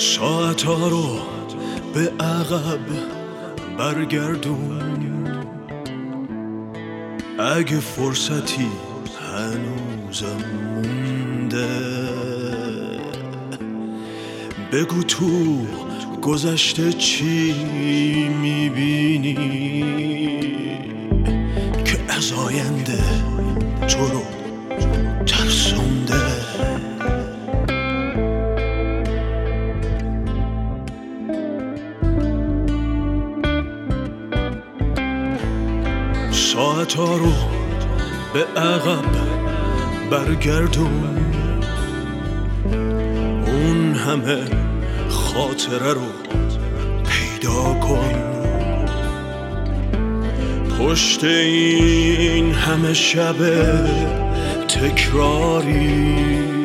ساعتا رو به عقب برگردون، اگه فرصتی هنوزم مونده. بگو تو گذشته چی میبینی که از آینده تو رو ترسونده. ساعتا رو به عقب برگردون، اون همه خاطره رو پیدا کن. پشت این همه شب تکراری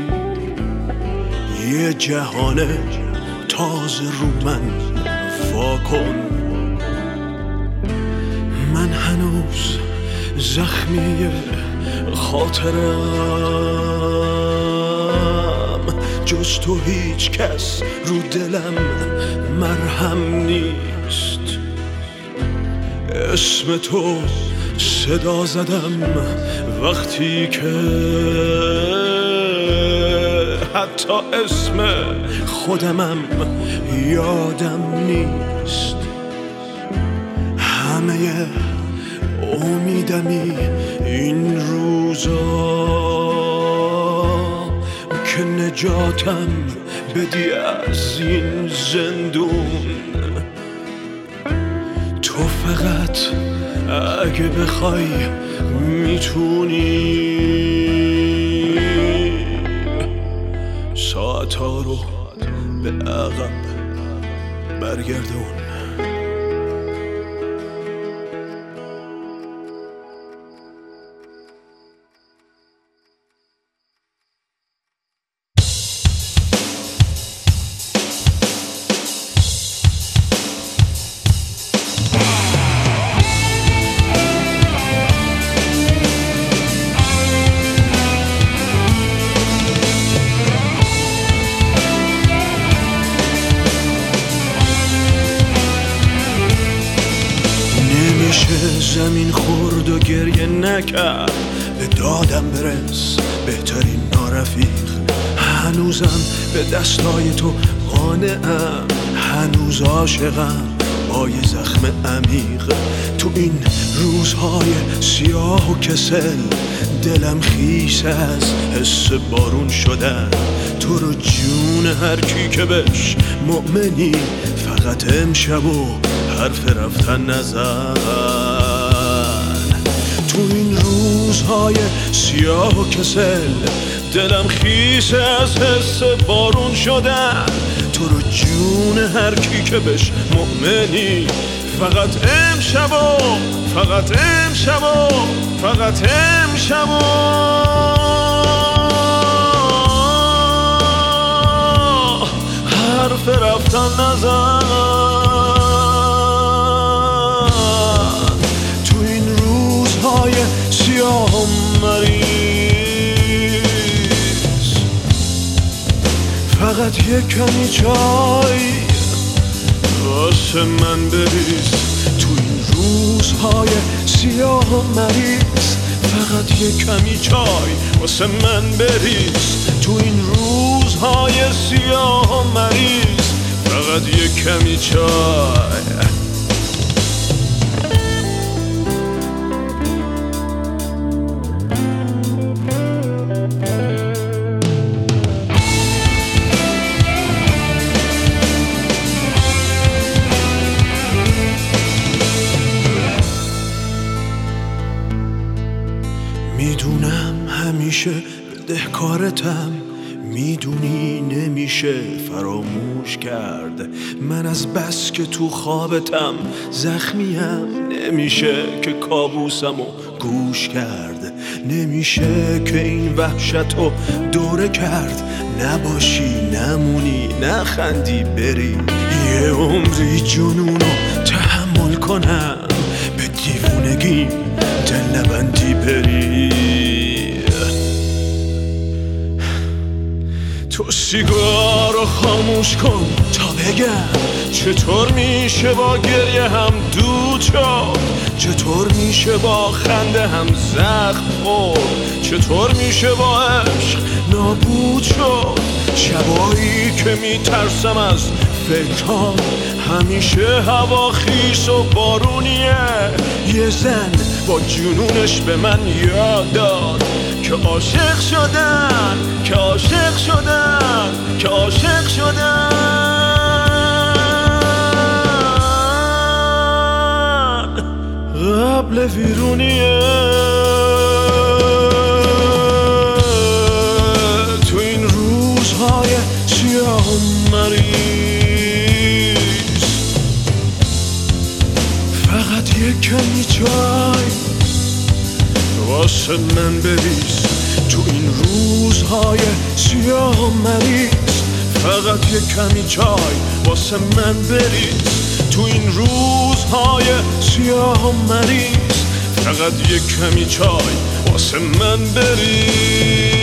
یه جهان تازه رو من واکن. من هنوز زخمی خاطرم، جز تو هیچ کس رو دلم مرهم نیست. اسم تو صدا زدم وقتی که حتی اسم خودمم یادم نیست. همه امیدمی این روزا که نجاتم بدی از این زندون. تو فقط اگه بخوای میتونی ساعتا رو به عقب برگردون. زمین خورد و گریه نکرد، به دادم برس بهترین نارفیق. هنوزم به دستای تو قانعم، هنوز عاشقم با یه زخم عمیق. تو این روزهای سیاه و کسل دلم خیس از حس بارون شدن. تو رو جون هر کی که بهش مؤمنی، فقط امشب و حرف رفتن نزن. تو این روزهای سیاه و کسل دلم خیس از حس بارون شدن. تو رو جون هر کی که بهش مؤمنی، فقط امشب و فقط امشب و فقط امشب و حرف رفتن نزن. تو این روزهای سیاه و مریض فقط یک کمی چای واسه من بریز. تو این روزهای سیاه و مریض فقط یک کمی چای واسه من بریز. تو این روزهای سیاه و مریض فقط یک کمی چای. میدونم همیشه بدهکارتم، میدونی نمیشه فراموش کرد. من از بس که تو خوابتم زخمیم، نمیشه که کابوسمو گوش کرد. نمیشه که این وحشتو دوره کرد، نباشی نمونی نخندی بری. یه عمری جنونو تحمل کنم، به دیوونگی دل نبندی بری. تو سیگار رو خاموش کن تا بگم چطور میشه با گریه هم دود شد، چطور میشه با خنده هم زخم خورد، چطور میشه با عشق نابود شد. شبایی که میترسم از فکرام همیشه هوا خیس و بارونیه. یه زن با جنونش به من یاد داد که عاشق شدن، که عاشق شدن، که عاشق شدن قبل ویرونیه. تو این روزهای سیاه و مریض فقط یک کمی چای واسه من بریز. تو این روزهای سیاه و مریض فقط یک کمی چای واسه من بریز. تو این روزهای سیاه و مریض فقط یک کمی چای واسه من بریز.